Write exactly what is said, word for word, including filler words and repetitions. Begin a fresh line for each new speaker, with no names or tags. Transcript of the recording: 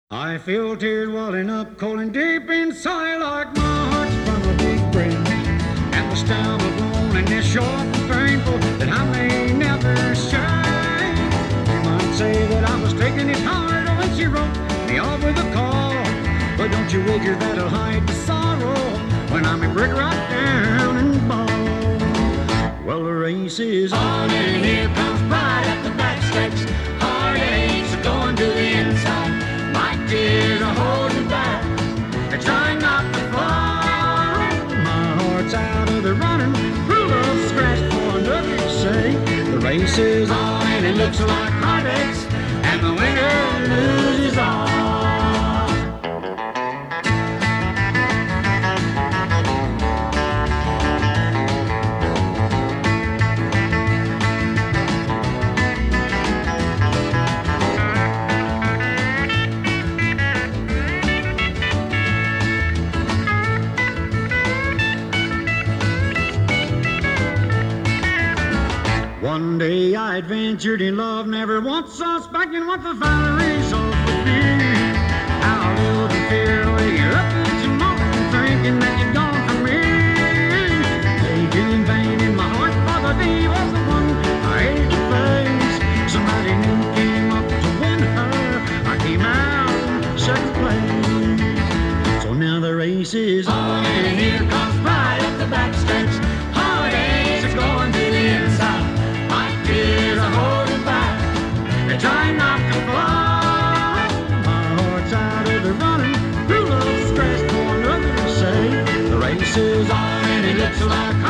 I feel tears welling up cold and deep inside, like my heart's from a big breath, and the stem of loneliness short and painful that I may never share. You might say that I was taking it hard when she wrote me off with a call, but don't you figure that'll hide the sorrow when I'm a brick right down and bald. Well, the race is on and here comes pride at the backstretch. Heartaches are going to the inside. My tears are holding back. They're trying not to fall. My heart's out of the running. Full of scratch for another to say. The race is on and it looks like heartaches, and the winner loses all. One day I adventured in love, never once suspecting what the final result would be. How a little fear wake up each morning thinking that you're gone from me. Aching in vain in my heart for the day was the one I hated to face. Somebody new came up to win her. I came out second place. So now the race is on and here comes pride at the backstretch. Heartaches are going to the inside. Tears are holding back. They're trying not to fall. My heart's out of the running. Full of scratch for another to say. The race is on and it looks like